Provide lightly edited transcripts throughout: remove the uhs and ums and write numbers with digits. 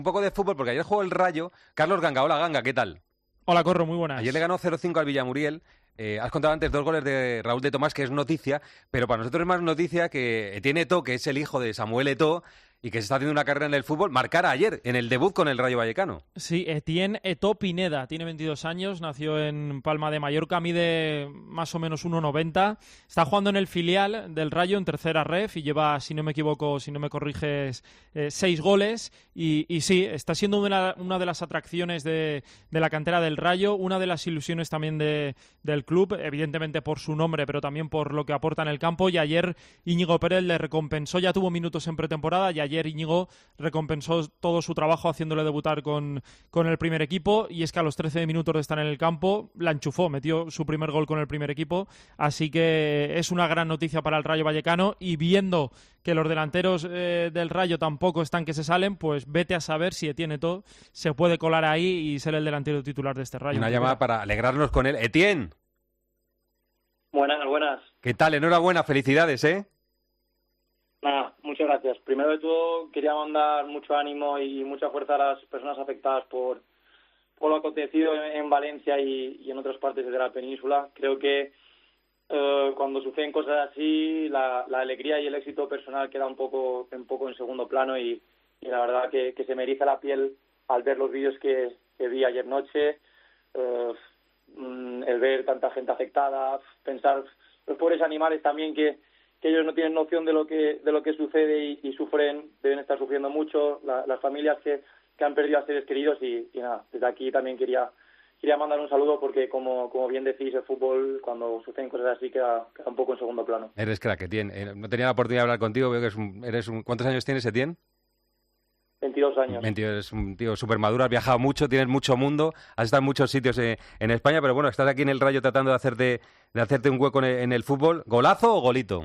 Un poco de fútbol, porque ayer jugó el Rayo. Carlos Ganga, hola Ganga, ¿qué tal? Hola Corro, muy buenas. Ayer le ganó 0-5 al Villamuriel. Has contado antes 2 goles de Raúl de Tomás, que es noticia, pero para nosotros es más noticia que Etienne Eto'o, que es el hijo de Samuel Eto'o, y que se está haciendo una carrera en el fútbol, marcara ayer, en el debut con el Rayo Vallecano. Sí, Etienne Eto'o Pineda, tiene 22 años, nació en Palma de Mallorca, mide más o menos 1,90, está jugando en el filial del Rayo en tercera ref y lleva, si no me equivoco, si no me corriges, 6 goles y sí, está siendo una de las atracciones de la cantera del Rayo, una de las ilusiones también del club, evidentemente por su nombre, pero también por lo que aporta en el campo, y ayer Íñigo Pérez le recompensó, ya tuvo minutos en pretemporada y ayer Íñigo recompensó todo su trabajo haciéndole debutar con el primer equipo, y es que a los 13 minutos de estar en el campo la enchufó, metió su primer gol con el primer equipo, así que es una gran noticia para el Rayo Vallecano, y viendo que los delanteros del Rayo tampoco están que se salen, pues vete a saber si Etienne Eto'o se puede colar ahí y ser el delantero titular de este Rayo. Una llamada para alegrarnos con él. Etienne. Buenas. ¿Qué tal? Enhorabuena, felicidades, ¿eh? Nada, muchas gracias. Primero de todo, quería mandar mucho ánimo y mucha fuerza a las personas afectadas por lo acontecido en Valencia y en otras partes de la península. Creo que cuando suceden cosas así, la alegría y el éxito personal queda un poco en segundo plano y la verdad que se me eriza la piel al ver los vídeos que vi ayer noche, el ver tanta gente afectada, pensar los pobres animales también que ellos no tienen noción de lo que sucede y sufren, deben estar sufriendo mucho, las familias que han perdido a seres queridos y nada, desde aquí también quería mandar un saludo porque como bien decís, el fútbol cuando suceden cosas así queda un poco en segundo plano. Eres crack, Etienne. No tenía la oportunidad de hablar contigo, veo que ¿cuántos años tienes, Etienne? 22 años. 22, eres un tío súper maduro, has viajado mucho, tienes mucho mundo, has estado en muchos sitios en España, pero bueno, estás aquí en el Rayo tratando de hacerte un hueco en el fútbol. ¿Golazo o golito?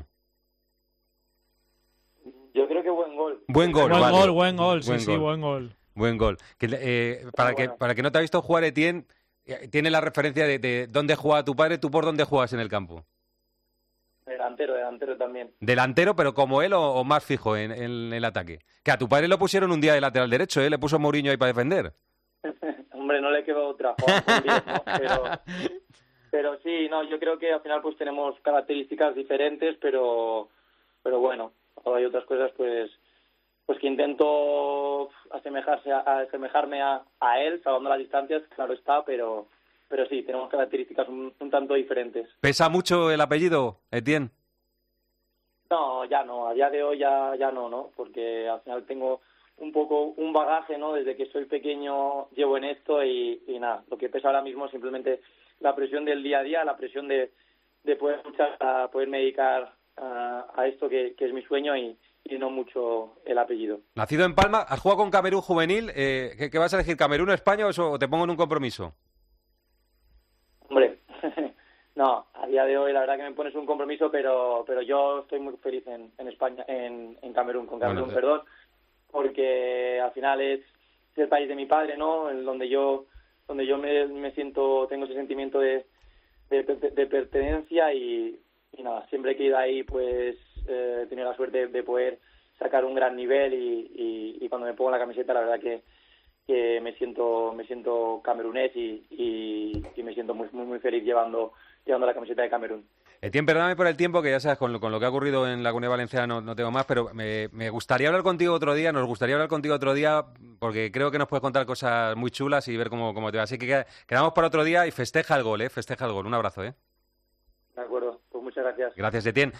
Yo creo que buen gol. Buen gol, buen gol. Buen gol. Para que no te ha visto jugar, Etienne, tiene la referencia de dónde juega tu padre. ¿Tú por dónde juegas en el campo? Delantero también. ¿Delantero, pero como él o más fijo en el ataque? Que a tu padre lo pusieron un día de lateral derecho, ¿eh? Le puso Mourinho ahí para defender. Hombre, no le quedó otra. ¿no? Pero sí, no, yo creo que al final pues tenemos características diferentes, pero bueno, hay otras cosas pues que intento asemejarme a él, salvando las distancias, claro está, pero sí, tenemos características un tanto diferentes. ¿Pesa mucho el apellido, Etienne? No, ya no, a día de hoy ya no, porque al final tengo un poco un bagaje, ¿no? Desde que soy pequeño llevo en esto y nada, lo que pesa ahora mismo es simplemente la presión del día a día, la presión de poder luchar, a poderme dedicar a esto que es mi sueño y no mucho el apellido. Nacido en Palma, has jugado con Camerún juvenil, ¿qué vas a elegir, Camerún o España o te pongo en un compromiso? Hombre, no, a día de hoy la verdad que me pones un compromiso, pero yo estoy muy feliz en España, en Camerún, con Camerún, perdón, porque al final es el país de mi padre, ¿no? En donde yo me siento, tengo ese sentimiento de pertenencia y nada, siempre que he ido ahí pues he tenido la suerte de poder sacar un gran nivel y cuando me pongo la camiseta la verdad que me siento camerunés y me siento muy feliz llevando la camiseta de Camerún. Etienne, perdóname por el tiempo, que ya sabes, con lo que ha ocurrido en la Comunidad Valenciana no tengo más, pero me gustaría hablar contigo otro día, porque creo que nos puedes contar cosas muy chulas y ver cómo te va. Así que quedamos para otro día y festeja el gol, festeja el gol. Un abrazo, De acuerdo, pues muchas gracias. Gracias, Etienne.